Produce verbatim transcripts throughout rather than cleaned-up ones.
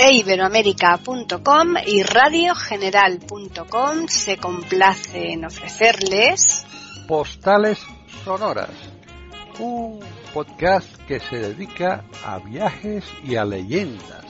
e iberoamérica punto com y radio general punto com se complace en ofrecerles Postales Sonoras, un podcast que se dedica a viajes y a leyendas.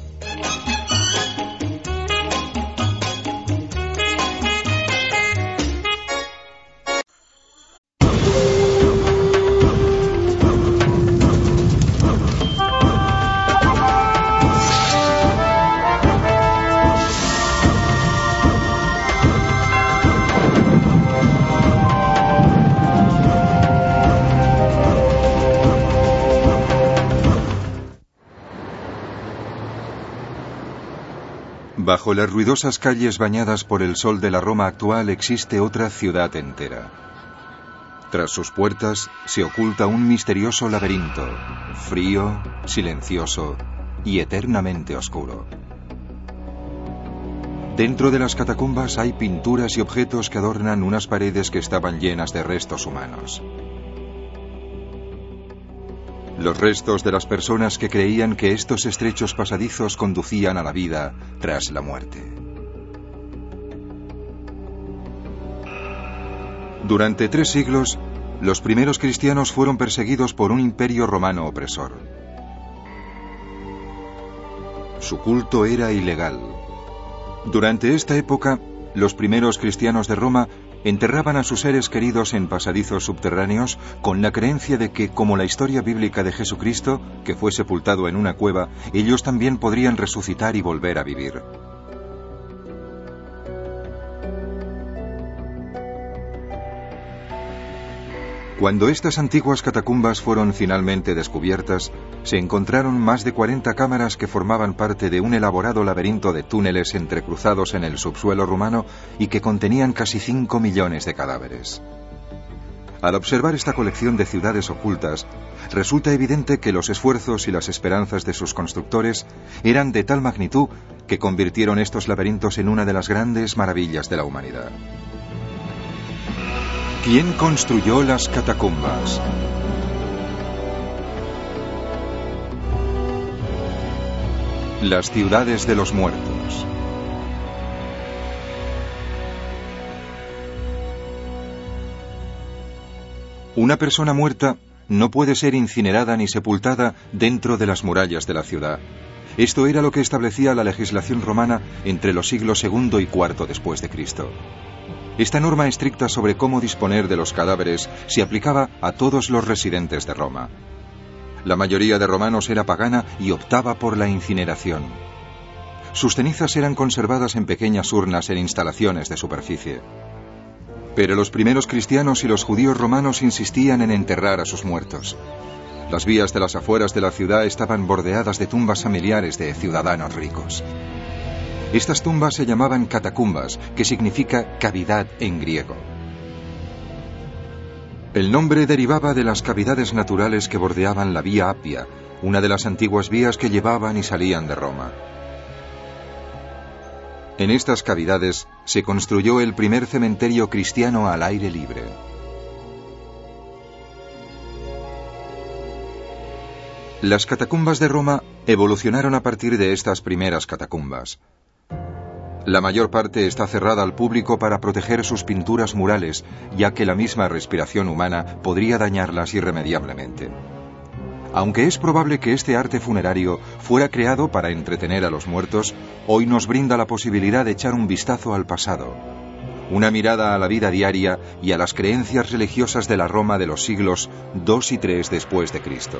Bajo las ruidosas calles bañadas por el sol de la Roma actual existe otra ciudad entera. Tras sus puertas se oculta un misterioso laberinto, frío, silencioso y eternamente oscuro. Dentro de las catacumbas hay pinturas y objetos que adornan unas paredes que estaban llenas de restos humanos. Los restos de las personas que creían que estos estrechos pasadizos conducían a la vida tras la muerte. Durante tres siglos, los primeros cristianos fueron perseguidos por un imperio romano opresor. Su culto era ilegal. Durante esta época, los primeros cristianos de Roma enterraban a sus seres queridos en pasadizos subterráneos con la creencia de que, como la historia bíblica de Jesucristo, que fue sepultado en una cueva, ellos también podrían resucitar y volver a vivir. Cuando estas antiguas catacumbas fueron finalmente descubiertas, se encontraron más de cuarenta cámaras que formaban parte de un elaborado laberinto de túneles entrecruzados en el subsuelo rumano y que contenían casi cinco millones de cadáveres. Al observar esta colección de ciudades ocultas, resulta evidente que los esfuerzos y las esperanzas de sus constructores eran de tal magnitud que convirtieron estos laberintos en una de las grandes maravillas de la humanidad. ¿Quién construyó las catacumbas? Las ciudades de los muertos. Una persona muerta no puede ser incinerada ni sepultada dentro de las murallas de la ciudad. Esto era lo que establecía la legislación romana entre los siglos segundo y cuarto después de Cristo. Esta norma estricta sobre cómo disponer de los cadáveres se aplicaba a todos los residentes de Roma. La mayoría de romanos era pagana y optaba por la incineración. Sus cenizas eran conservadas en pequeñas urnas en instalaciones de superficie. Pero los primeros cristianos y los judíos romanos insistían en enterrar a sus muertos. Las vías de las afueras de la ciudad estaban bordeadas de tumbas familiares de ciudadanos ricos. Estas tumbas se llamaban catacumbas, que significa cavidad en griego. El nombre derivaba de las cavidades naturales que bordeaban la Vía Appia, una de las antiguas vías que llevaban y salían de Roma. En estas cavidades se construyó el primer cementerio cristiano al aire libre. Las catacumbas de Roma evolucionaron a partir de estas primeras catacumbas. La mayor parte está cerrada al público para proteger sus pinturas murales, ya que la misma respiración humana podría dañarlas irremediablemente. Aunque es probable que este arte funerario fuera creado para entretener a los muertos, hoy nos brinda la posibilidad de echar un vistazo al pasado, una mirada a la vida diaria y a las creencias religiosas de la Roma de los siglos dos y tres después de Cristo.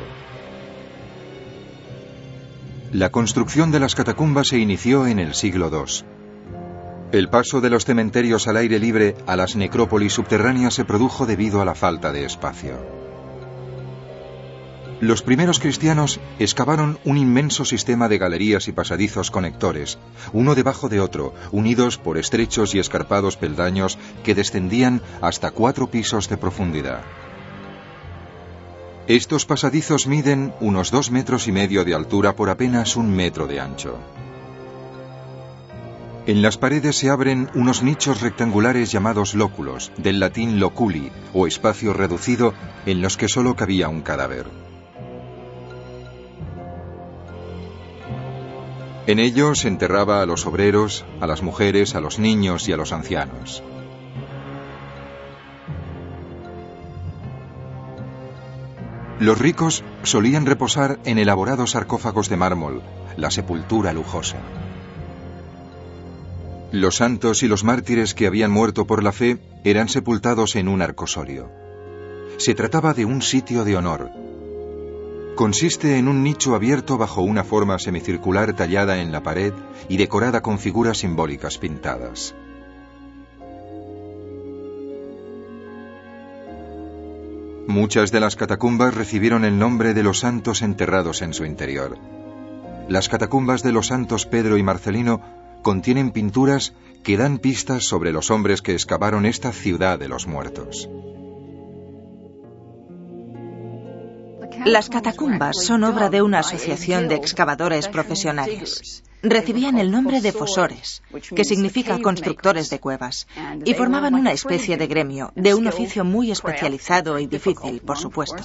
La construcción de las catacumbas se inició en el siglo dos. El paso de los cementerios al aire libre a las necrópolis subterráneas se produjo debido a la falta de espacio. Los primeros cristianos excavaron un inmenso sistema de galerías y pasadizos conectores, uno debajo de otro, unidos por estrechos y escarpados peldaños que descendían hasta cuatro pisos de profundidad. Estos pasadizos miden unos dos metros y medio de altura por apenas un metro de ancho. En las paredes se abren unos nichos rectangulares llamados lóculos, del latín loculi, o espacio reducido, en los que solo cabía un cadáver. En ellos enterraba a los obreros, a las mujeres, a los niños y a los ancianos. Los ricos solían reposar en elaborados sarcófagos de mármol, la sepultura lujosa. Los santos y los mártires que habían muerto por la fe eran sepultados en un arcosorio. Se trataba de un sitio de honor. Consiste en un nicho abierto bajo una forma semicircular tallada en la pared y decorada con figuras simbólicas pintadas. Muchas de las catacumbas recibieron el nombre de los santos enterrados en su interior. Las catacumbas de los santos Pedro y Marcelino contienen pinturas que dan pistas sobre los hombres que excavaron esta ciudad de los muertos. Las catacumbas son obra de una asociación de excavadores profesionales. Recibían el nombre de fosores, que significa constructores de cuevas, y formaban una especie de gremio, de un oficio muy especializado y difícil, por supuesto.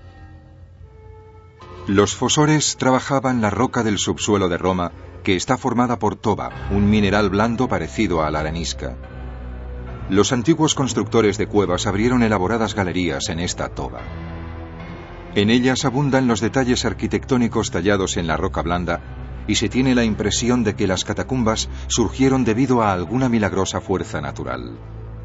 Los fosores trabajaban la roca del subsuelo de Roma, que está formada por toba, un mineral blando parecido a la arenisca. Los antiguos constructores de cuevas abrieron elaboradas galerías en esta toba. En ellas abundan los detalles arquitectónicos tallados en la roca blanda, y se tiene la impresión de que las catacumbas surgieron debido a alguna milagrosa fuerza natural.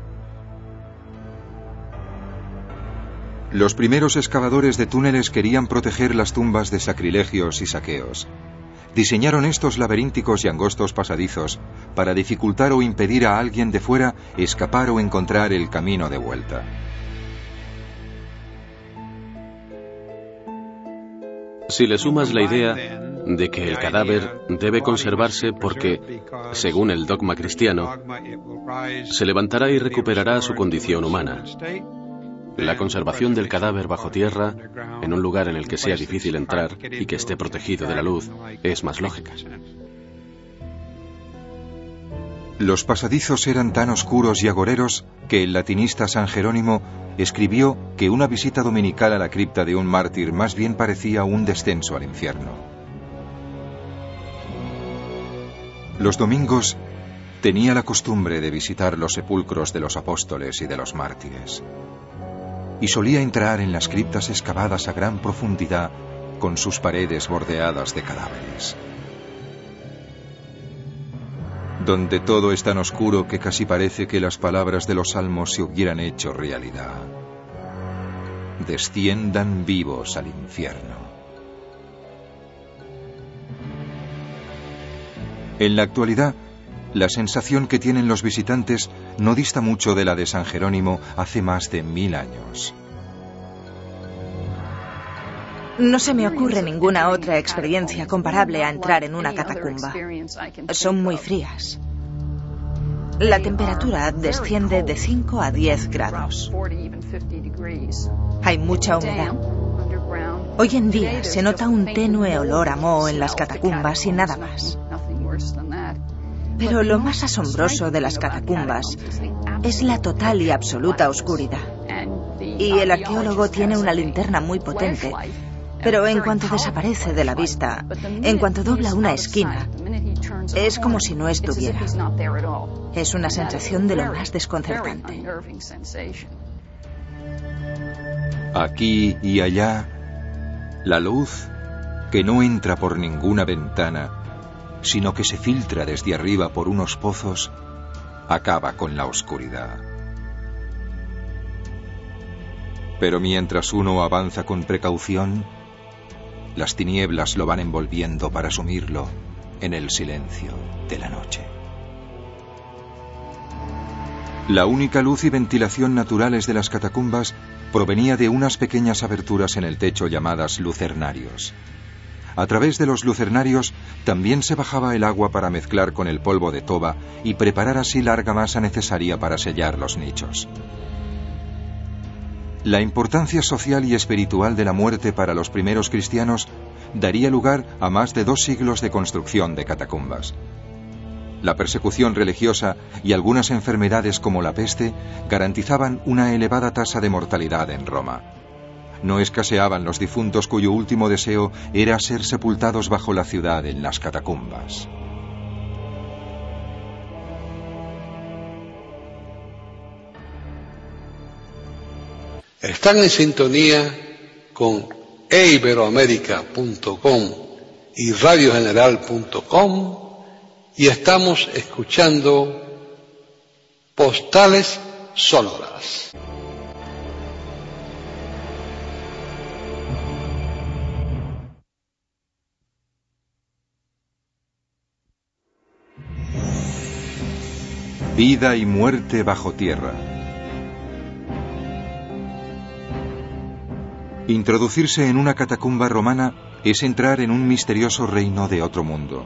Los primeros excavadores de túneles querían proteger las tumbas de sacrilegios y saqueos. Diseñaron estos laberínticos y angostos pasadizos para dificultar o impedir a alguien de fuera escapar o encontrar el camino de vuelta. Si le sumas la idea de que el cadáver debe conservarse porque, según el dogma cristiano, se levantará y recuperará su condición humana, la conservación del cadáver bajo tierra, en un lugar en el que sea difícil entrar y que esté protegido de la luz, es más lógica. Los pasadizos eran tan oscuros y agoreros que el latinista San Jerónimo escribió que una visita dominical a la cripta de un mártir más bien parecía un descenso al infierno. Los domingos tenía la costumbre de visitar los sepulcros de los apóstoles y de los mártires, y solía entrar en las criptas excavadas a gran profundidad con sus paredes bordeadas de cadáveres. Donde todo es tan oscuro que casi parece que las palabras de los salmos se hubieran hecho realidad. Desciendan vivos al infierno. En la actualidad, la sensación que tienen los visitantes no dista mucho de la de San Jerónimo hace más de mil años. No se me ocurre ninguna otra experiencia comparable a entrar en una catacumba. Son muy frías. La temperatura desciende de cinco a diez grados. Hay mucha humedad. Hoy en día se nota un tenue olor a moho en las catacumbas y nada más. Pero lo más asombroso de las catacumbas es la total y absoluta oscuridad. Y el arqueólogo tiene una linterna muy potente, pero en cuanto desaparece de la vista, en cuanto dobla una esquina, es como si no estuviera. Es una sensación de lo más desconcertante. Aquí y allá, la luz, que no entra por ninguna ventana, sino que se filtra desde arriba por unos pozos, acaba con la oscuridad. Pero mientras uno avanza con precaución, las tinieblas lo van envolviendo para sumirlo en el silencio de la noche. La única luz y ventilación naturales de las catacumbas provenía de unas pequeñas aberturas en el techo llamadas lucernarios. A través de los lucernarios también se bajaba el agua para mezclar con el polvo de toba y preparar así la argamasa necesaria para sellar los nichos. La importancia social y espiritual de la muerte para los primeros cristianos daría lugar a más de dos siglos de construcción de catacumbas. La persecución religiosa y algunas enfermedades como la peste garantizaban una elevada tasa de mortalidad en Roma. no escaseaban los difuntos cuyo último deseo era ser sepultados bajo la ciudad en las catacumbas. Están en sintonía con e iberoamérica punto com y radio general punto com y estamos escuchando Postales Sonoras. Vida y muerte bajo tierra. Introducirse en una catacumba romana es entrar en un misterioso reino de otro mundo.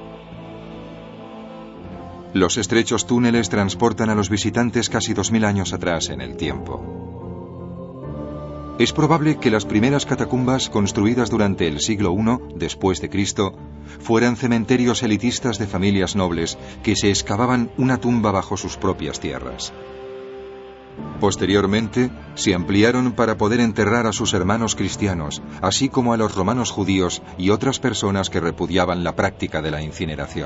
Los estrechos túneles transportan a los visitantes casi dos mil años atrás en el tiempo. Es probable que las primeras catacumbas construidas durante el siglo primero después de Cristo fueran cementerios elitistas de familias nobles que se excavaban una tumba bajo sus propias tierras. Posteriormente, se ampliaron para poder enterrar a sus hermanos cristianos, así como a los romanos judíos y otras personas que repudiaban la práctica de la incineración.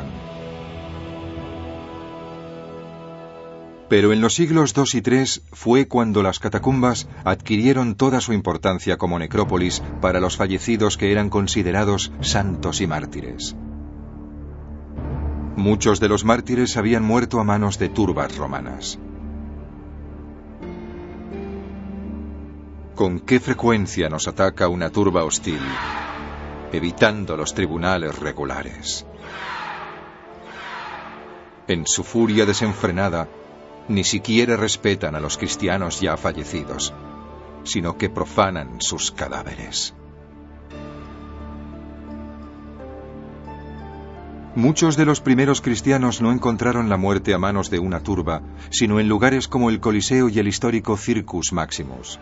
Pero en los siglos dos y tres fue cuando las catacumbas adquirieron toda su importancia como necrópolis para los fallecidos que eran considerados santos y mártires. Muchos de los mártires habían muerto a manos de turbas romanas. ¿Con qué frecuencia nos ataca una turba hostil, evitando los tribunales regulares? En su furia desenfrenada, ni siquiera respetan a los cristianos ya fallecidos, sino que profanan sus cadáveres. Muchos de los primeros cristianos no encontraron la muerte a manos de una turba, sino en lugares como el Coliseo y el histórico Circus Maximus.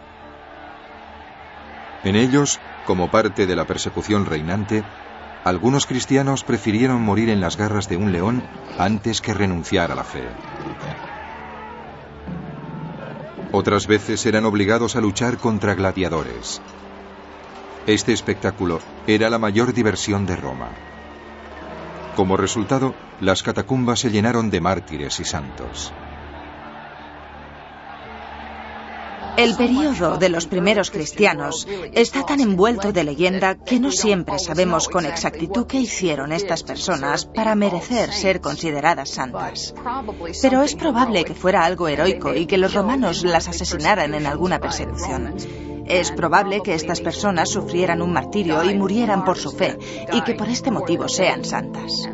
En ellos, como parte de la persecución reinante, algunos cristianos prefirieron morir en las garras de un león antes que renunciar a la fe. Otras veces eran obligados a luchar contra gladiadores. Este espectáculo era la mayor diversión de Roma. Como resultado, las catacumbas se llenaron de mártires y santos. El período de los primeros cristianos está tan envuelto de leyenda que no siempre sabemos con exactitud qué hicieron estas personas para merecer ser consideradas santas. Pero es probable que fuera algo heroico y que los romanos las asesinaran en alguna persecución. Es probable que estas personas sufrieran un martirio y murieran por su fe, y que por este motivo sean santas.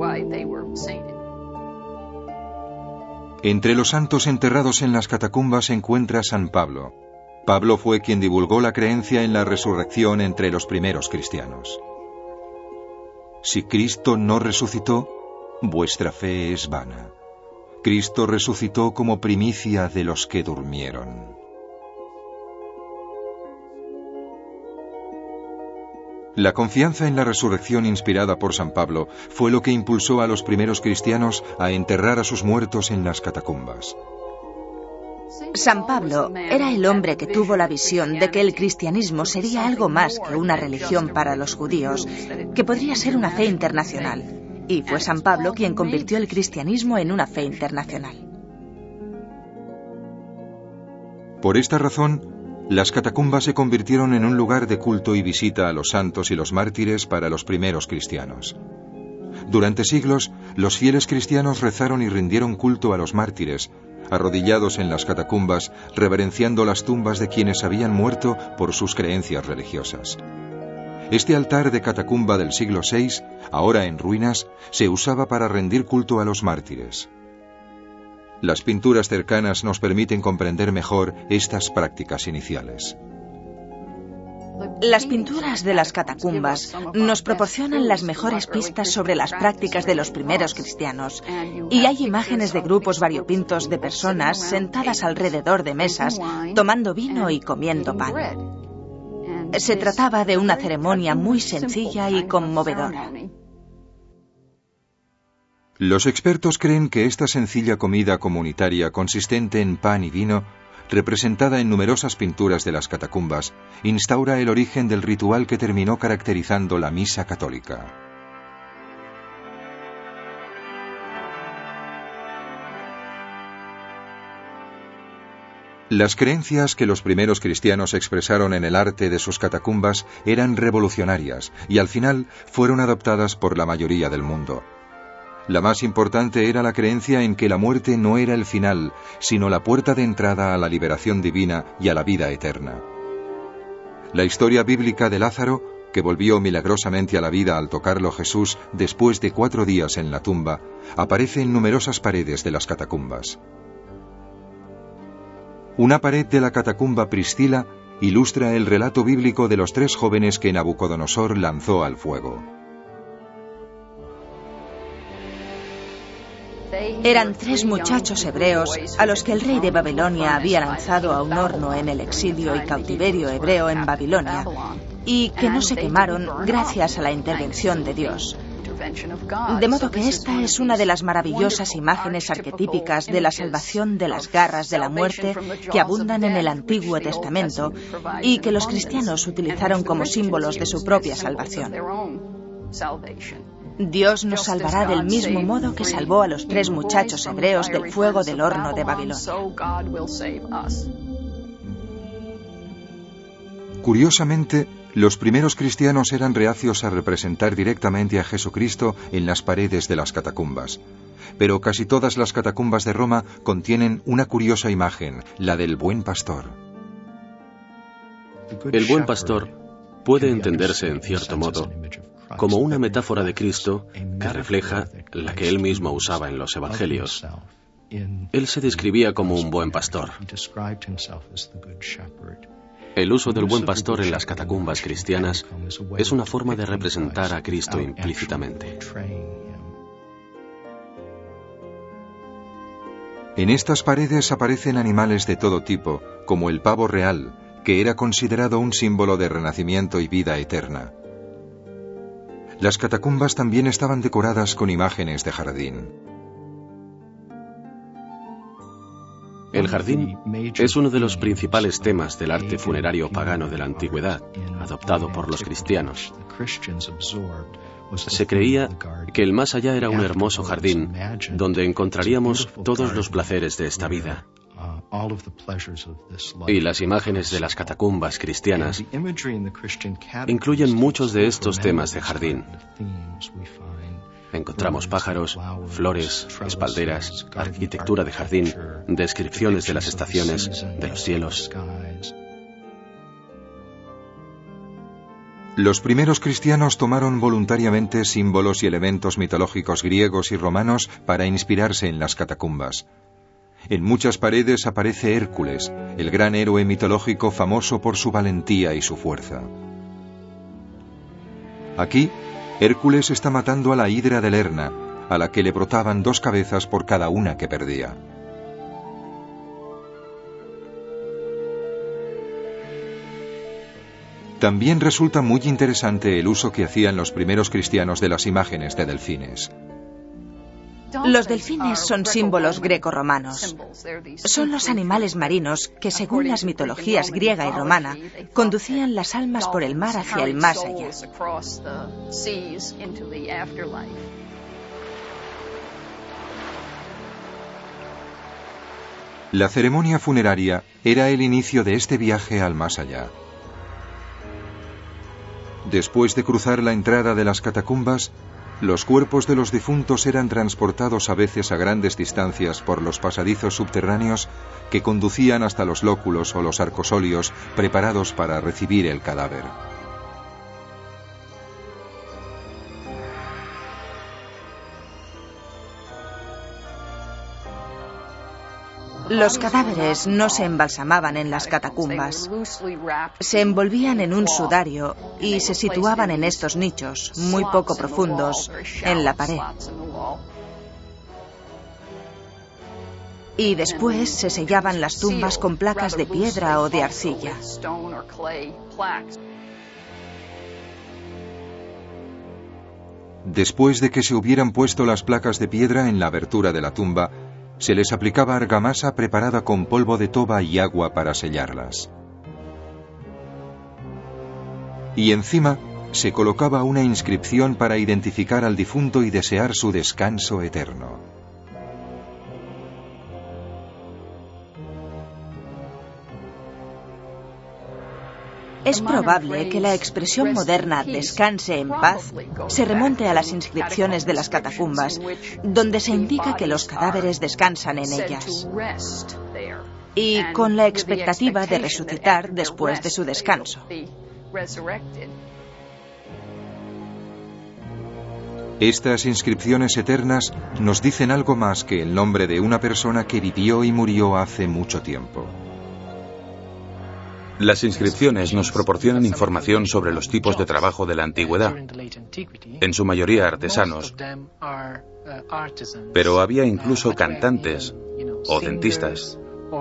Entre los santos enterrados en las catacumbas se encuentra San Pablo. Pablo fue quien divulgó la creencia en la resurrección entre los primeros cristianos. Si Cristo no resucitó, vuestra fe es vana. Cristo resucitó como primicia de los que durmieron. La confianza en la resurrección inspirada por San Pablo fue lo que impulsó a los primeros cristianos a enterrar a sus muertos en las catacumbas. San Pablo era el hombre que tuvo la visión de que el cristianismo sería algo más que una religión para los judíos, que podría ser una fe internacional. Y fue San Pablo quien convirtió el cristianismo en una fe internacional. Por esta razón, las catacumbas se convirtieron en un lugar de culto y visita a los santos y los mártires para los primeros cristianos. Durante siglos, los fieles cristianos rezaron y rindieron culto a los mártires, arrodillados en las catacumbas, reverenciando las tumbas de quienes habían muerto por sus creencias religiosas. Este altar de catacumba del siglo seis, ahora en ruinas, se usaba para rendir culto a los mártires. Las pinturas cercanas nos permiten comprender mejor estas prácticas iniciales. Las pinturas de las catacumbas nos proporcionan las mejores pistas sobre las prácticas de los primeros cristianos, y hay imágenes de grupos variopintos de personas sentadas alrededor de mesas, tomando vino y comiendo pan. Se trataba de una ceremonia muy sencilla y conmovedora. Los expertos creen que esta sencilla comida comunitaria consistente en pan y vino representada en numerosas pinturas de las catacumbas, instaura el origen del ritual que terminó caracterizando la misa católica. Las creencias que los primeros cristianos expresaron en el arte de sus catacumbas eran revolucionarias y al final fueron adoptadas por la mayoría del mundo. La más importante era la creencia en que la muerte no era el final, sino la puerta de entrada a la liberación divina y a la vida eterna. La historia bíblica de Lázaro, que volvió milagrosamente a la vida al tocarlo Jesús después de cuatro días en la tumba, aparece en numerosas paredes de las catacumbas. Una pared de la catacumba Priscila ilustra el relato bíblico de los tres jóvenes que Nabucodonosor lanzó al fuego. Eran tres muchachos hebreos a los que el rey de Babilonia había lanzado a un horno en el exilio y cautiverio hebreo en Babilonia, y que no se quemaron gracias a la intervención de Dios. De modo que esta es una de las maravillosas imágenes arquetípicas de la salvación de las garras de la muerte que abundan en el Antiguo Testamento y que los cristianos utilizaron como símbolos de su propia salvación. Dios nos salvará del mismo modo que salvó a los tres muchachos hebreos del fuego del horno de Babilonia. Curiosamente, los primeros cristianos eran reacios a representar directamente a Jesucristo en las paredes de las catacumbas. Pero casi todas las catacumbas de Roma contienen una curiosa imagen, la del buen pastor. El buen pastor puede entenderse, en cierto modo, como una metáfora de Cristo que refleja la que él mismo usaba en los evangelios. Él se describía como un buen pastor. El uso del buen pastor en las catacumbas cristianas es una forma de representar a Cristo implícitamente. En estas paredes aparecen animales de todo tipo, como el pavo real, que era considerado un símbolo de renacimiento y vida eterna. Las catacumbas también estaban decoradas con imágenes de jardín. El jardín es uno de los principales temas del arte funerario pagano de la antigüedad, adoptado por los cristianos. Se creía que el más allá era un hermoso jardín donde encontraríamos todos los placeres de esta vida. Y las imágenes de las catacumbas cristianas incluyen muchos de estos temas de jardín. Encontramos pájaros, flores, espalderas, arquitectura de jardín, descripciones de las estaciones, de los cielos. Los primeros cristianos tomaron voluntariamente símbolos y elementos mitológicos griegos y romanos para inspirarse en las catacumbas. En muchas paredes aparece Hércules, el gran héroe mitológico famoso por su valentía y su fuerza. Aquí, Hércules está matando a la hidra de Lerna, a la que le brotaban dos cabezas por cada una que perdía. También resulta muy interesante el uso que hacían los primeros cristianos de las imágenes de delfines. Los delfines son símbolos grecorromanos. Son los animales marinos que, según las mitologías griega y romana, conducían las almas por el mar hacia el más allá. La ceremonia funeraria era el inicio de este viaje al más allá. Después de cruzar la entrada de las catacumbas, los cuerpos de los difuntos eran transportados a veces a grandes distancias por los pasadizos subterráneos que conducían hasta los lóculos o los arcosolios preparados para recibir el cadáver. Los cadáveres no se embalsamaban en las catacumbas. Se envolvían en un sudario y se situaban en estos nichos, muy poco profundos, en la pared. Y después se sellaban las tumbas con placas de piedra o de arcilla. Después de que se hubieran puesto las placas de piedra en la abertura de la tumba, Se les aplicaba argamasa preparada con polvo de toba y agua para sellarlas. Y encima se colocaba una inscripción para identificar al difunto y desear su descanso eterno. Es probable que la expresión moderna «descanse en paz» se remonte a las inscripciones de las catacumbas, donde se indica que los cadáveres descansan en ellas, y con la expectativa de resucitar después de su descanso. Estas inscripciones eternas nos dicen algo más que el nombre de una persona que vivió y murió hace mucho tiempo. Las inscripciones nos proporcionan información sobre los tipos de trabajo de la antigüedad, en su mayoría artesanos, pero había incluso cantantes o dentistas.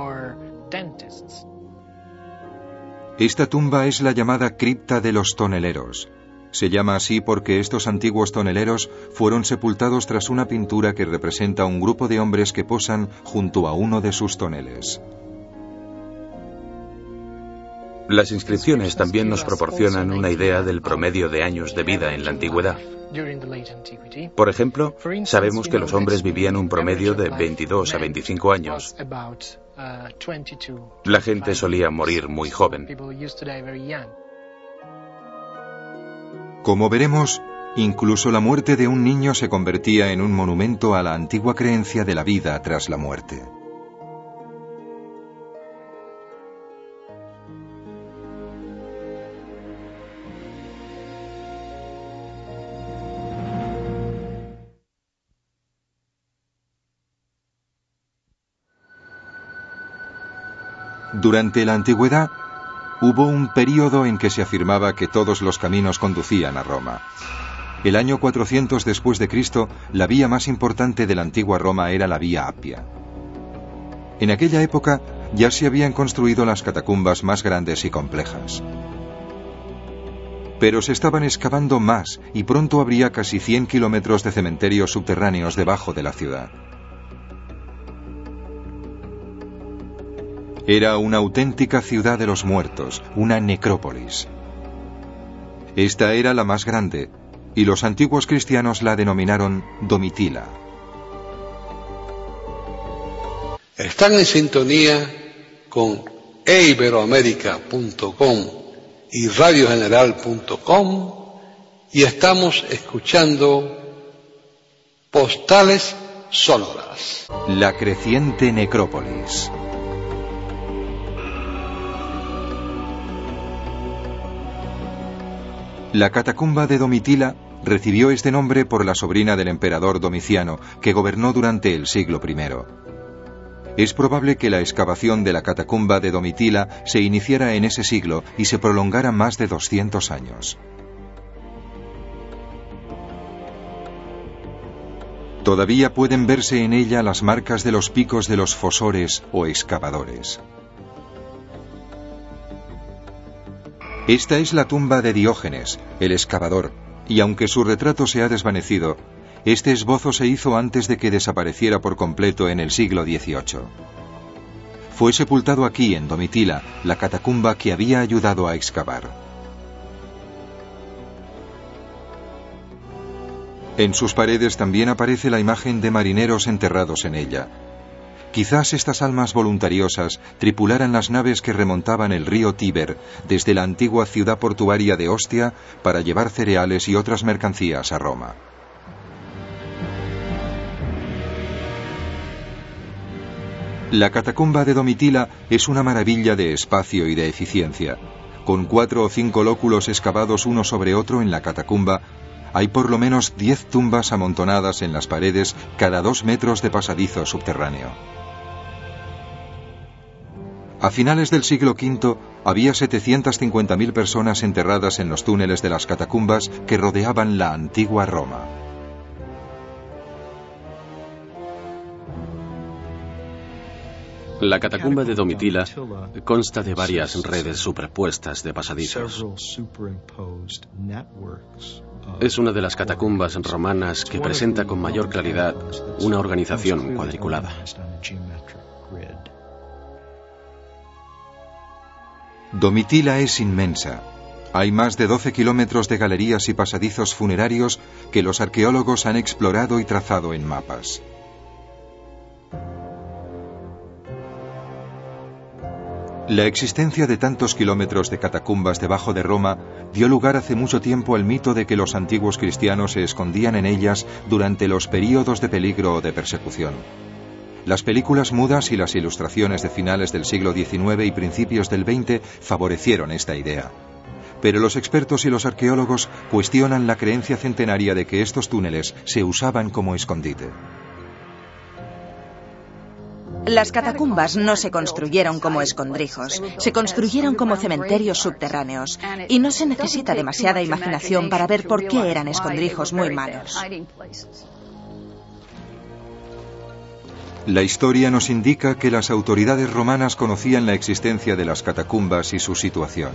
Esta tumba es la llamada cripta de los toneleros. Se llama así porque estos antiguos toneleros fueron sepultados tras una pintura que representa a un grupo de hombres que posan junto a uno de sus toneles. Las inscripciones también nos proporcionan una idea del promedio de años de vida en la antigüedad. Por ejemplo, sabemos que los hombres vivían un promedio de veintidós a veinticinco años. La gente solía morir muy joven. Como veremos, incluso la muerte de un niño se convertía en un monumento a la antigua creencia de la vida tras la muerte. Durante la antigüedad, hubo un período en que se afirmaba que todos los caminos conducían a Roma. El año cuatrocientos después de Cristo, la vía más importante de la antigua Roma era la Vía Appia. En aquella época ya se habían construido las catacumbas más grandes y complejas. Pero se estaban excavando más y pronto habría casi cien kilómetros de cementerios subterráneos debajo de la ciudad. Era una auténtica ciudad de los muertos, una necrópolis. Esta era la más grande, y los antiguos cristianos la denominaron Domitila. Están en sintonía con e iberoamérica punto com y radio general punto com y estamos escuchando Postales Sonoras. La creciente necrópolis. La catacumba de Domitila recibió este nombre por la sobrina del emperador Domiciano, que gobernó durante el siglo primero. Es probable que la excavación de la catacumba de Domitila se iniciara en ese siglo y se prolongara más de doscientos años. Todavía pueden verse en ella las marcas de los picos de los fosores o excavadores. Esta es la tumba de Diógenes, el excavador, y aunque su retrato se ha desvanecido, este esbozo se hizo antes de que desapareciera por completo en el siglo dieciocho. Fue sepultado aquí, en Domitila, la catacumba que había ayudado a excavar. En sus paredes también aparece la imagen de marineros enterrados en ella. Quizás estas almas voluntariosas tripularan las naves que remontaban el río Tíber desde la antigua ciudad portuaria de Ostia para llevar cereales y otras mercancías a Roma. La catacumba de Domitila es una maravilla de espacio y de eficiencia. Con cuatro o cinco lóculos excavados uno sobre otro en la catacumba, hay por lo menos diez tumbas amontonadas en las paredes cada dos metros de pasadizo subterráneo. A finales del siglo quinto había setecientas cincuenta mil personas enterradas en los túneles de las catacumbas que rodeaban la antigua Roma. La catacumba de Domitila consta de varias redes superpuestas de pasadizos. Es una de las catacumbas romanas que presenta con mayor claridad una organización cuadriculada. Domitila es inmensa. Hay más de doce kilómetros de galerías y pasadizos funerarios que los arqueólogos han explorado y trazado en mapas. La existencia de tantos kilómetros de catacumbas debajo de Roma dio lugar hace mucho tiempo al mito de que los antiguos cristianos se escondían en ellas durante los períodos de peligro o de persecución. Las películas mudas y las ilustraciones de finales del siglo diecinueve y principios del veinte favorecieron esta idea. Pero los expertos y los arqueólogos cuestionan la creencia centenaria de que estos túneles se usaban como escondite. Las catacumbas no se construyeron como escondrijos, se construyeron como cementerios subterráneos, y no se necesita demasiada imaginación para ver por qué eran escondrijos muy malos. La historia nos indica que las autoridades romanas conocían la existencia de las catacumbas y su situación.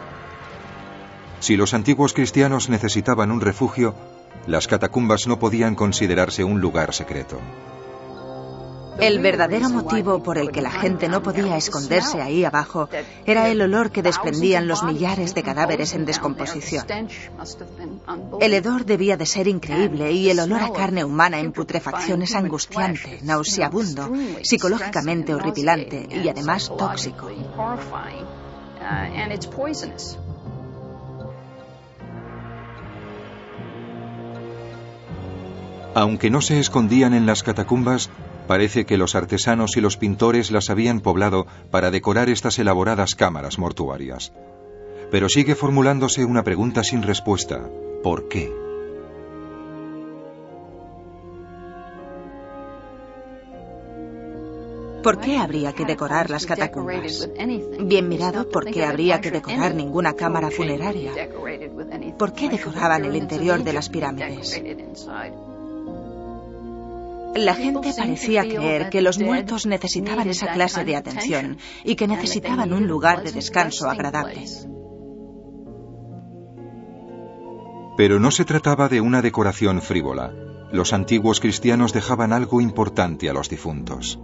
Si los antiguos cristianos necesitaban un refugio, las catacumbas no podían considerarse un lugar secreto. El verdadero motivo por el que la gente no podía esconderse ahí abajo era el olor que desprendían los millares de cadáveres en descomposición. El hedor debía de ser increíble y el olor a carne humana en putrefacción es angustiante, nauseabundo, psicológicamente horripilante y además tóxico. Aunque no se escondían en las catacumbas, parece que los artesanos y los pintores las habían poblado para decorar estas elaboradas cámaras mortuarias. Pero sigue formulándose una pregunta sin respuesta. ¿Por qué? ¿Por qué habría que decorar las catacumbas? Bien mirado, ¿por qué habría que decorar ninguna cámara funeraria? ¿Por qué decoraban el interior de las pirámides? La gente parecía creer que los muertos necesitaban esa clase de atención y que necesitaban un lugar de descanso agradable. Pero no se trataba de una decoración frívola. Los antiguos cristianos dejaban algo importante a los difuntos.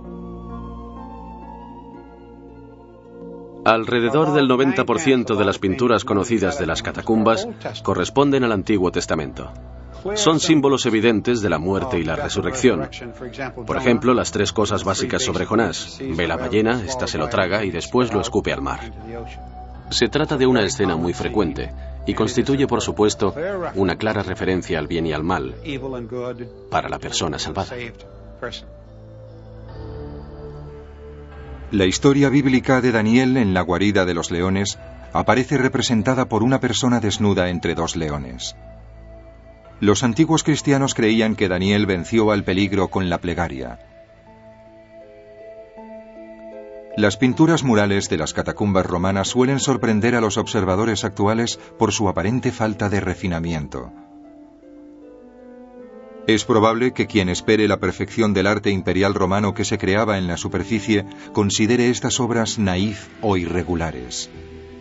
Alrededor del noventa por ciento de las pinturas conocidas de las catacumbas corresponden al Antiguo Testamento. Son símbolos evidentes de la muerte y la resurrección. Por ejemplo, las tres cosas básicas sobre Jonás. Ve la ballena, ésta se lo traga y después lo escupe al mar. Se trata de una escena muy frecuente y constituye, por supuesto, una clara referencia al bien y al mal para la persona salvada. La historia bíblica de Daniel en la guarida de los leones aparece representada por una persona desnuda entre dos leones. Los antiguos cristianos creían que Daniel venció al peligro con la plegaria. Las pinturas murales de las catacumbas romanas suelen sorprender a los observadores actuales por su aparente falta de refinamiento. Es probable que quien espere la perfección del arte imperial romano que se creaba en la superficie considere estas obras naif o irregulares.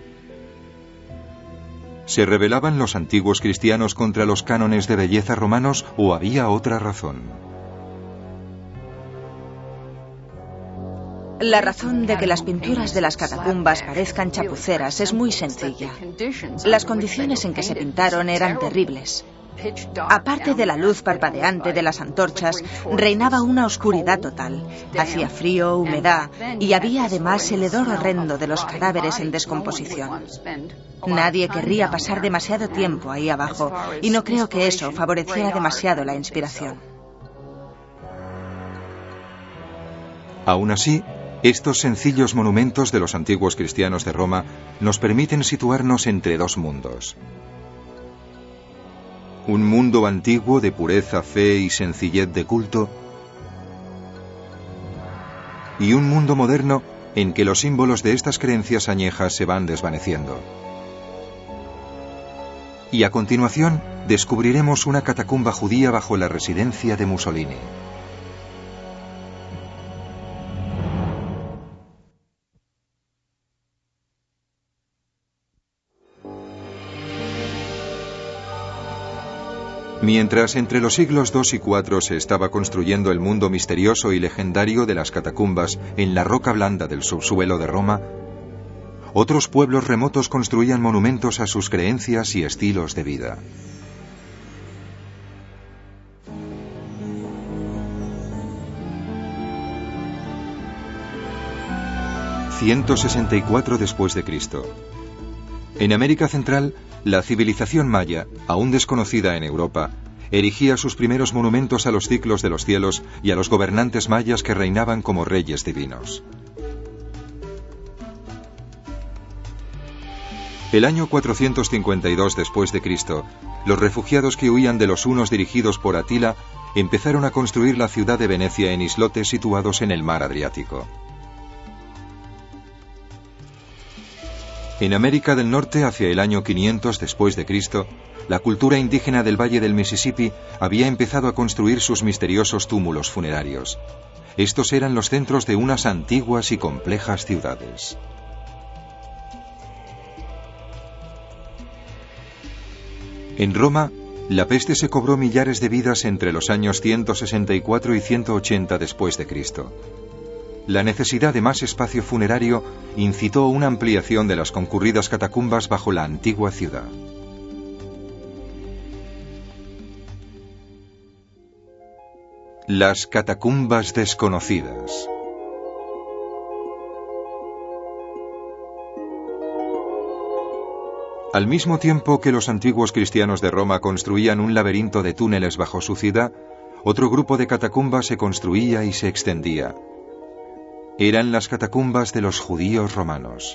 ¿Se rebelaban los antiguos cristianos contra los cánones de belleza romanos o había otra razón? La razón de que las pinturas de las catacumbas parezcan chapuceras es muy sencilla. Las condiciones en que se pintaron eran terribles. Aparte de la luz parpadeante de las antorchas, reinaba una oscuridad total. Hacía frío, humedad y había además el hedor horrendo de los cadáveres en descomposición. Nadie querría pasar demasiado tiempo ahí abajo y no creo que eso favoreciera demasiado la inspiración. Aún así, estos sencillos monumentos de los antiguos cristianos de Roma nos permiten situarnos entre dos mundos. Un mundo antiguo de pureza, fe y sencillez de culto, y un mundo moderno en que los símbolos de estas creencias añejas se van desvaneciendo. Y a continuación descubriremos una catacumba judía bajo la residencia de Mussolini. Mientras entre los siglos dos y cuatro se estaba construyendo el mundo misterioso y legendario de las catacumbas en la roca blanda del subsuelo de Roma, otros pueblos remotos construían monumentos a sus creencias y estilos de vida. ciento sesenta y cuatro después de Cristo. En América Central, la civilización maya, aún desconocida en Europa, erigía sus primeros monumentos a los ciclos de los cielos y a los gobernantes mayas que reinaban como reyes divinos. El año cuatrocientos cincuenta y dos después de Cristo, los refugiados que huían de los hunos dirigidos por Atila empezaron a construir la ciudad de Venecia en islotes situados en el mar Adriático. En América del Norte, hacia el año quinientos después de Cristo, la cultura indígena del Valle del Mississippi había empezado a construir sus misteriosos túmulos funerarios. Estos eran los centros de unas antiguas y complejas ciudades. En Roma, la peste se cobró millares de vidas entre los años ciento sesenta y cuatro y ciento ochenta después de Cristo. La necesidad de más espacio funerario incitó una ampliación de las concurridas catacumbas bajo la antigua ciudad. Las catacumbas desconocidas. Al mismo tiempo que los antiguos cristianos de Roma construían un laberinto de túneles bajo su ciudad, otro grupo de catacumbas se construía y se extendía. Eran las catacumbas de los judíos romanos.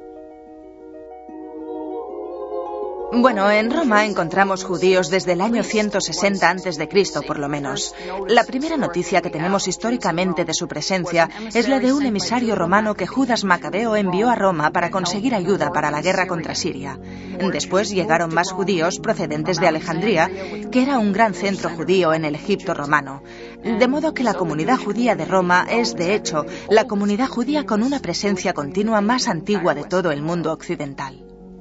Bueno, en Roma encontramos judíos desde el año ciento sesenta antes de Cristo, por lo menos. La primera noticia que tenemos históricamente de su presencia es la de un emisario romano que Judas Macabeo envió a Roma para conseguir ayuda para la guerra contra Siria. Después llegaron más judíos procedentes de Alejandría, que era un gran centro judío en el Egipto romano. De modo que la comunidad judía de Roma es, de hecho, la comunidad judía con una presencia continua más antigua de todo el mundo occidental.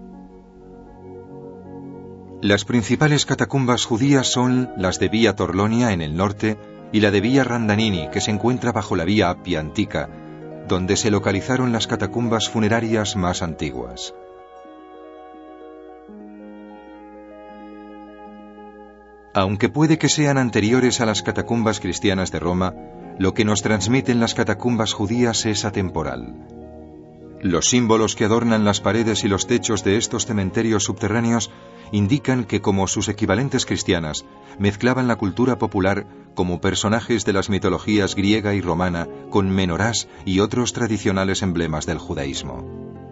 Las principales catacumbas judías son las de Vía Torlonia en el norte y la de Vía Randamini, que se encuentra bajo la Vía Appia Antica, donde se localizaron las catacumbas funerarias más antiguas. Aunque puede que sean anteriores a las catacumbas cristianas de Roma, lo que nos transmiten las catacumbas judías es atemporal. Los símbolos que adornan las paredes y los techos de estos cementerios subterráneos indican que, como sus equivalentes cristianas, mezclaban la cultura popular como personajes de las mitologías griega y romana con menorás y otros tradicionales emblemas del judaísmo.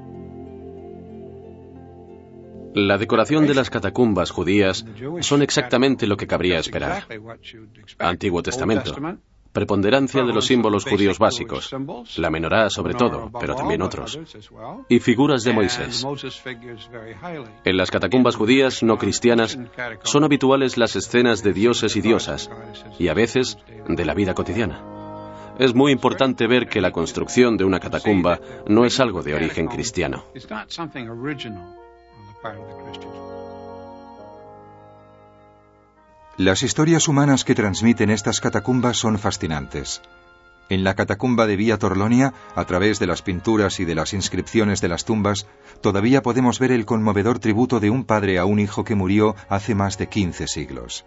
La decoración de las catacumbas judías son exactamente lo que cabría esperar. Antiguo Testamento. Preponderancia de los símbolos judíos básicos, la menorá sobre todo, pero también otros, y figuras de Moisés. En las catacumbas judías no cristianas son habituales las escenas de dioses y diosas, y a veces de la vida cotidiana. Es muy importante ver que la construcción de una catacumba no es algo de origen cristiano. Las historias humanas que transmiten estas catacumbas son fascinantes. En la catacumba de Vía Torlonia, a través de las pinturas y de las inscripciones de las tumbas, todavía podemos ver el conmovedor tributo de un padre a un hijo que murió hace más de quince siglos.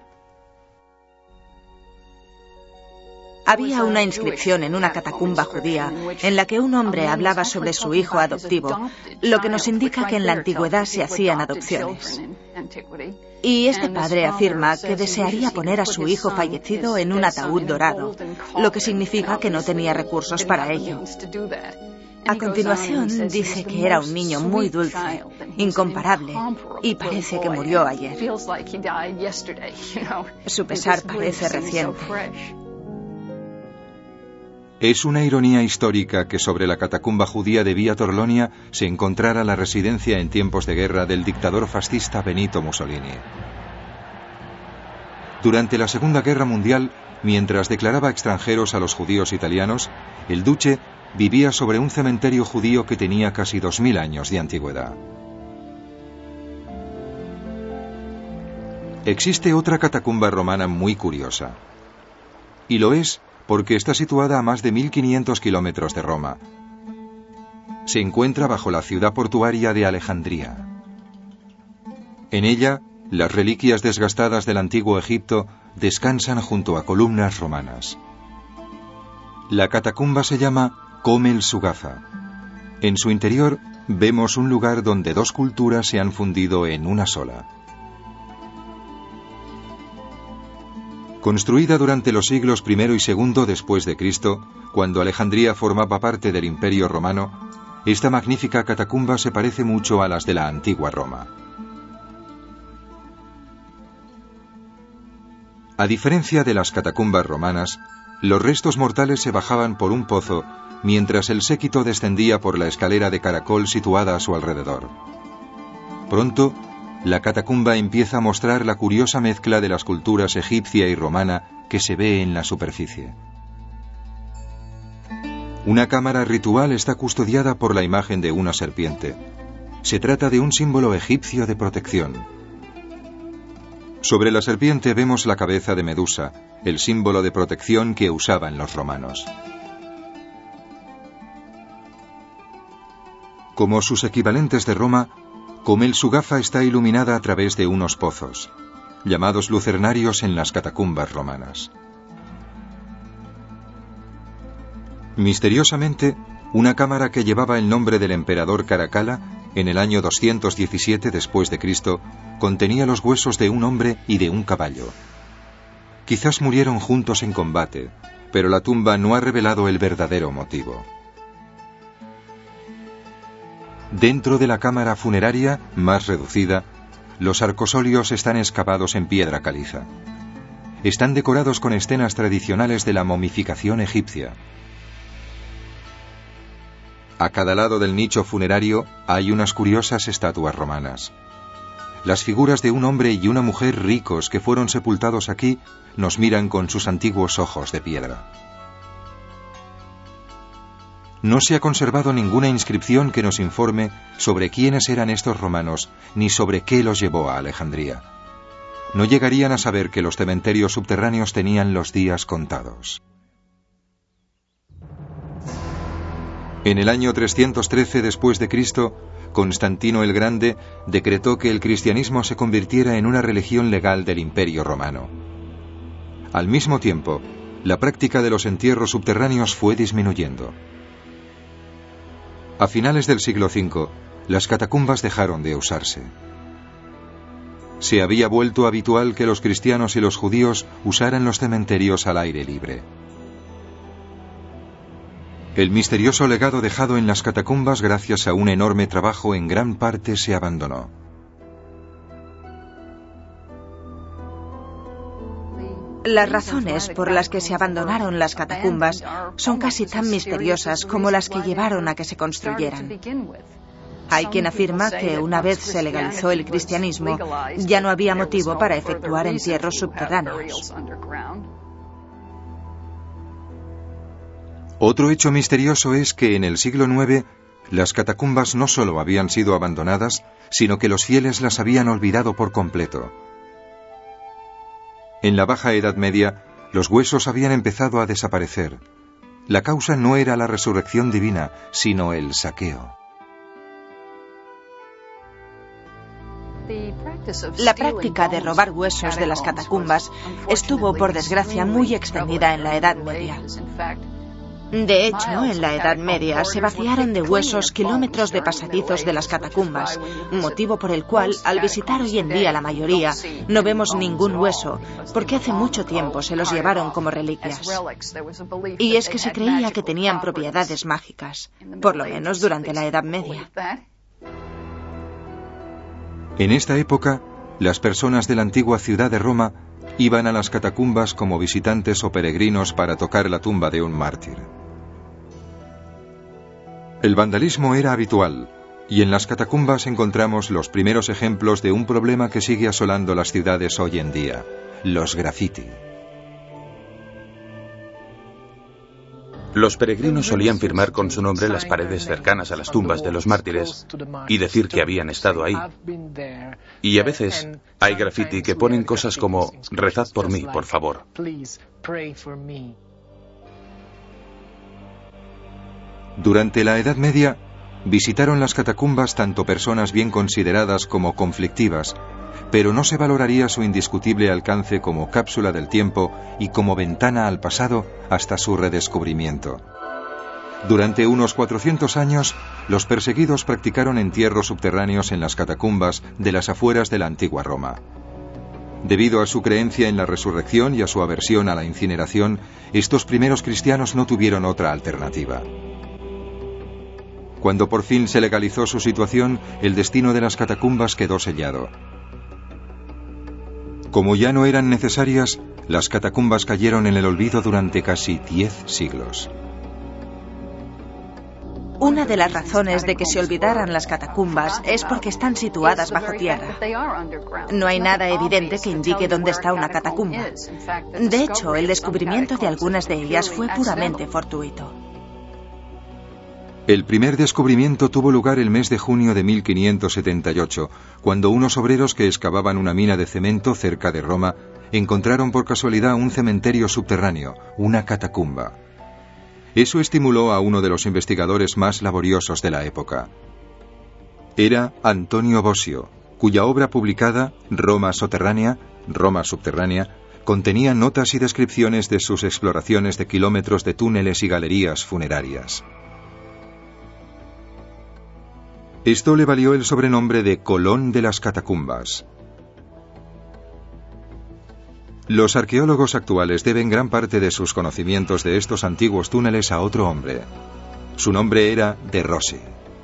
Había una inscripción en una catacumba judía en la que un hombre hablaba sobre su hijo adoptivo, lo que nos indica que en la antigüedad se hacían adopciones. Y este padre afirma que desearía poner a su hijo fallecido en un ataúd dorado, lo que significa que no tenía recursos para ello. A continuación dice que era un niño muy dulce, incomparable, y parece que murió ayer. Su pesar parece reciente. Es una ironía histórica que sobre la catacumba judía de Vía Torlonia se encontrara la residencia en tiempos de guerra del dictador fascista Benito Mussolini. Durante la Segunda Guerra Mundial, mientras declaraba extranjeros a los judíos italianos, el duce vivía sobre un cementerio judío que tenía casi dos mil años de antigüedad. Existe otra catacumba romana muy curiosa. Y lo es porque está situada a más de mil quinientos kilómetros de Roma. Se encuentra bajo la ciudad portuaria de Alejandría. En ella, las reliquias desgastadas del antiguo Egipto descansan junto a columnas romanas. La catacumba se llama Come el Sugafa. En su interior vemos un lugar donde dos culturas se han fundido en una sola. Construida durante los siglos primero y segundo después de Cristo, cuando Alejandría formaba parte del Imperio Romano, esta magnífica catacumba se parece mucho a las de la antigua Roma. A diferencia de las catacumbas romanas, los restos mortales se bajaban por un pozo, mientras el séquito descendía por la escalera de caracol situada a su alrededor. Pronto, la catacumba empieza a mostrar la curiosa mezcla de las culturas egipcia y romana que se ve en la superficie. Una cámara ritual está custodiada por la imagen de una serpiente. Se trata de un símbolo egipcio de protección. Sobre la serpiente vemos la cabeza de Medusa, el símbolo de protección que usaban los romanos. Como sus equivalentes de Roma, Come el Sugafa está iluminada a través de unos pozos, llamados lucernarios en las catacumbas romanas. Misteriosamente, una cámara que llevaba el nombre del emperador Caracalla, en el año doscientos diecisiete después de Cristo, contenía los huesos de un hombre y de un caballo. Quizás murieron juntos en combate, pero la tumba no ha revelado el verdadero motivo. Dentro de la cámara funeraria, más reducida, los arcosolios están excavados en piedra caliza. Están decorados con escenas tradicionales de la momificación egipcia. A cada lado del nicho funerario hay unas curiosas estatuas romanas. Las figuras de un hombre y una mujer ricos que fueron sepultados aquí nos miran con sus antiguos ojos de piedra. No se ha conservado ninguna inscripción que nos informe sobre quiénes eran estos romanos, ni sobre qué los llevó a Alejandría. No llegarían a saber que los cementerios subterráneos tenían los días contados. En el año trescientos trece después de Cristo, Constantino el Grande decretó que el cristianismo se convirtiera en una religión legal del Imperio Romano. Al mismo tiempo, la práctica de los entierros subterráneos fue disminuyendo. A finales del siglo quinto, las catacumbas dejaron de usarse. Se había vuelto habitual que los cristianos y los judíos usaran los cementerios al aire libre. El misterioso legado dejado en las catacumbas gracias a un enorme trabajo en gran parte se abandonó. Las razones por las que se abandonaron las catacumbas son casi tan misteriosas como las que llevaron a que se construyeran. Hay quien afirma que una vez se legalizó el cristianismo, ya no había motivo para efectuar entierros subterráneos. Otro hecho misterioso es que en el siglo nueve las catacumbas no solo habían sido abandonadas, sino que los fieles las habían olvidado por completo. En la Baja Edad Media, los huesos habían empezado a desaparecer. La causa no era la resurrección divina, sino el saqueo. La práctica de robar huesos de las catacumbas estuvo, por desgracia, muy extendida en la Edad Media. De hecho, en la Edad Media se vaciaron de huesos kilómetros de pasadizos de las catacumbas, motivo por el cual, al visitar hoy en día la mayoría, no vemos ningún hueso, porque hace mucho tiempo se los llevaron como reliquias. Y es que se creía que tenían propiedades mágicas, por lo menos durante la Edad Media. En esta época, las personas de la antigua ciudad de Roma iban a las catacumbas como visitantes o peregrinos para tocar la tumba de un mártir. El vandalismo era habitual, y en las catacumbas encontramos los primeros ejemplos de un problema que sigue asolando las ciudades hoy en día: los graffiti. Los peregrinos solían firmar con su nombre las paredes cercanas a las tumbas de los mártires y decir que habían estado ahí. Y a veces hay graffiti que ponen cosas como «Rezad por mí, por favor». Durante la Edad Media, visitaron las catacumbas tanto personas bien consideradas como conflictivas, pero no se valoraría su indiscutible alcance como cápsula del tiempo y como ventana al pasado hasta su redescubrimiento. Durante unos cuatrocientos años, los perseguidos practicaron entierros subterráneos en las catacumbas de las afueras de la antigua Roma. Debido a su creencia en la resurrección y a su aversión a la incineración, estos primeros cristianos no tuvieron otra alternativa. Cuando por fin se legalizó su situación, el destino de las catacumbas quedó sellado. Como ya no eran necesarias, las catacumbas cayeron en el olvido durante casi diez siglos. Una de las razones de que se olvidaran las catacumbas es porque están situadas bajo tierra. No hay nada evidente que indique dónde está una catacumba. De hecho, el descubrimiento de algunas de ellas fue puramente fortuito. El primer descubrimiento tuvo lugar el mes de junio de mil quinientos setenta y ocho, cuando unos obreros que excavaban una mina de cemento cerca de Roma encontraron por casualidad un cementerio subterráneo, una catacumba. Eso estimuló a uno de los investigadores más laboriosos de la época. Era Antonio Bosio, cuya obra publicada, Roma Soterránea, Roma Subterránea, contenía notas y descripciones de sus exploraciones de kilómetros de túneles y galerías funerarias. Esto le valió el sobrenombre de Colón de las Catacumbas. Los arqueólogos actuales deben gran parte de sus conocimientos de estos antiguos túneles a otro hombre. Su nombre era De Rossi.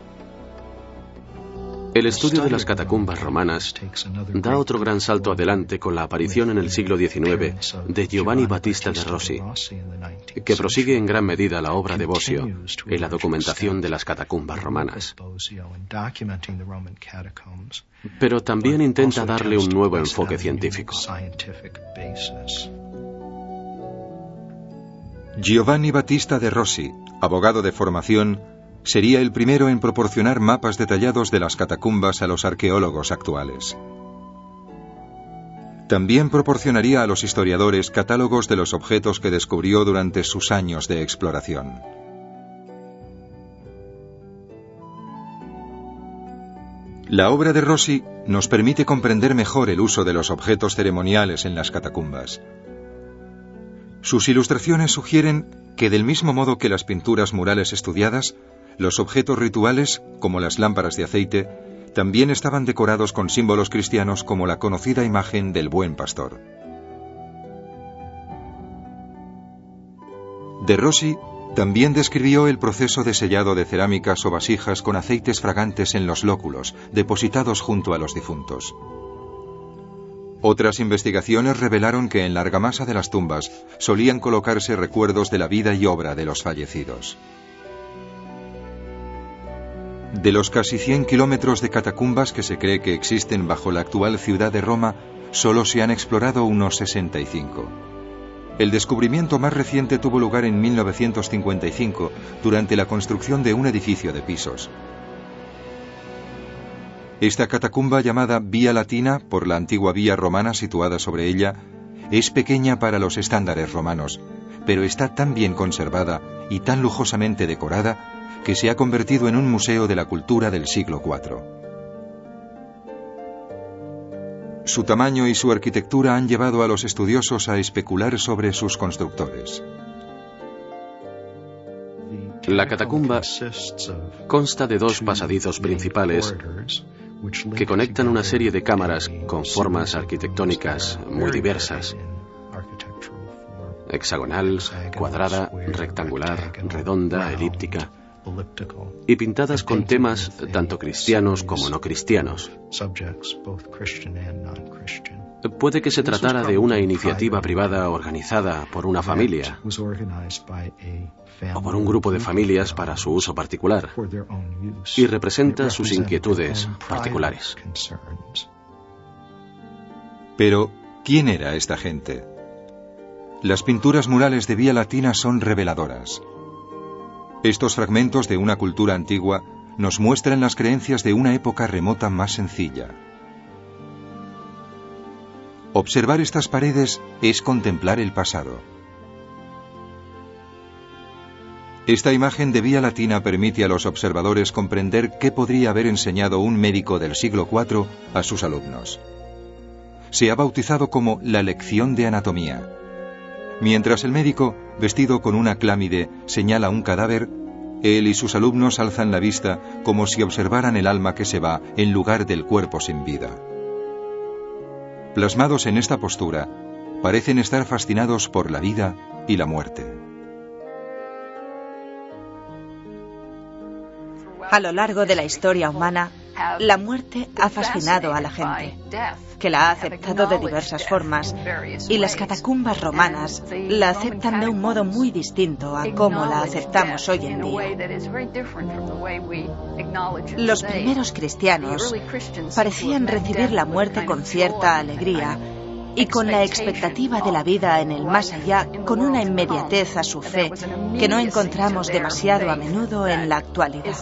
El estudio de las catacumbas romanas da otro gran salto adelante con la aparición en el siglo diecinueve de Giovanni Battista de Rossi, que prosigue en gran medida la obra de Bosio en la documentación de las catacumbas romanas. Pero también intenta darle un nuevo enfoque científico. Giovanni Battista de Rossi, abogado de formación, sería el primero en proporcionar mapas detallados de las catacumbas a los arqueólogos actuales. También proporcionaría a los historiadores catálogos de los objetos que descubrió durante sus años de exploración. La obra de Rossi nos permite comprender mejor el uso de los objetos ceremoniales en las catacumbas. Sus ilustraciones sugieren que, del mismo modo que las pinturas murales estudiadas, los objetos rituales, como las lámparas de aceite, también estaban decorados con símbolos cristianos como la conocida imagen del Buen Pastor. De Rossi también describió el proceso de sellado de cerámicas o vasijas con aceites fragantes en los lóculos, depositados junto a los difuntos. Otras investigaciones revelaron que en la argamasa de las tumbas solían colocarse recuerdos de la vida y obra de los fallecidos. De los casi cien kilómetros de catacumbas que se cree que existen bajo la actual ciudad de Roma, solo se han explorado unos sesenta y cinco. El descubrimiento más reciente tuvo lugar en mil novecientos cincuenta y cinco, durante la construcción de un edificio de pisos. Esta catacumba, llamada Vía Latina por la antigua vía romana situada sobre ella, es pequeña para los estándares romanos, pero está tan bien conservada y tan lujosamente decorada que se ha convertido en un museo de la cultura del siglo cuarto. Su tamaño y su arquitectura han llevado a los estudiosos a especular sobre sus constructores. La catacumba consta de dos pasadizos principales que conectan una serie de cámaras con formas arquitectónicas muy diversas: hexagonal, cuadrada, rectangular, redonda, elíptica, y pintadas con temas tanto cristianos como no cristianos. Puede que se tratara de una iniciativa privada organizada por una familia o por un grupo de familias para su uso particular, y representa sus inquietudes particulares. Pero, ¿quién era esta gente? Las pinturas murales de Vía Latina son reveladoras. Estos fragmentos de una cultura antigua nos muestran las creencias de una época remota más sencilla. Observar estas paredes es contemplar el pasado. Esta imagen de vía latina permite a los observadores comprender qué podría haber enseñado un médico del siglo cuatro a sus alumnos. Se ha bautizado como la lección de anatomía. Mientras el médico, vestido con una clámide, señala un cadáver, él y sus alumnos alzan la vista como si observaran el alma que se va en lugar del cuerpo sin vida. Plasmados en esta postura, parecen estar fascinados por la vida y la muerte. A lo largo de la historia humana, la muerte ha fascinado a la gente, que la ha aceptado de diversas formas, y las catacumbas romanas la aceptan de un modo muy distinto a cómo la aceptamos hoy en día. Los primeros cristianos parecían recibir la muerte con cierta alegría y con la expectativa de la vida en el más allá, con una inmediatez a su fe que no encontramos demasiado a menudo en la actualidad.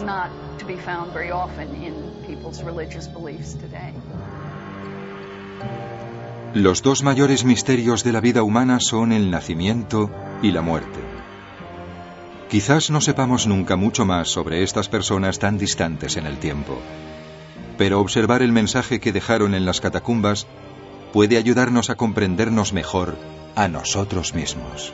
Los dos mayores misterios de la vida humana son el nacimiento y la muerte. Quizás no sepamos nunca mucho más sobre estas personas tan distantes en el tiempo, pero observar el mensaje que dejaron en las catacumbas puede ayudarnos a comprendernos mejor a nosotros mismos.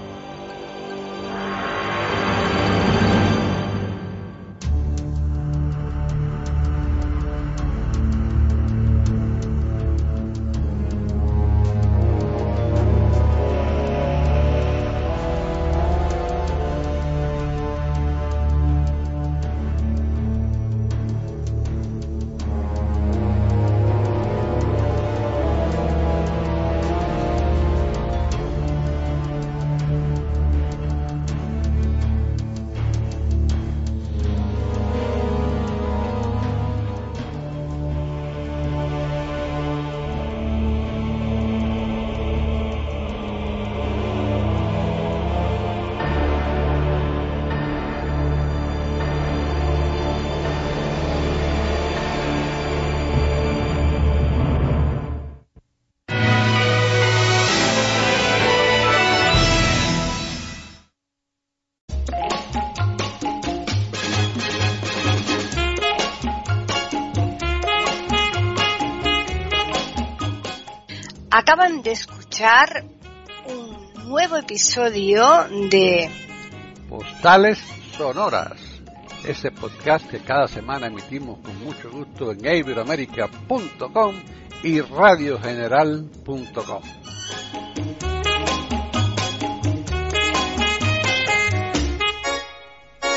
Acaban de escuchar un nuevo episodio de Postales Sonoras, ese podcast que cada semana emitimos con mucho gusto en iberoamerica punto com y radio general punto com.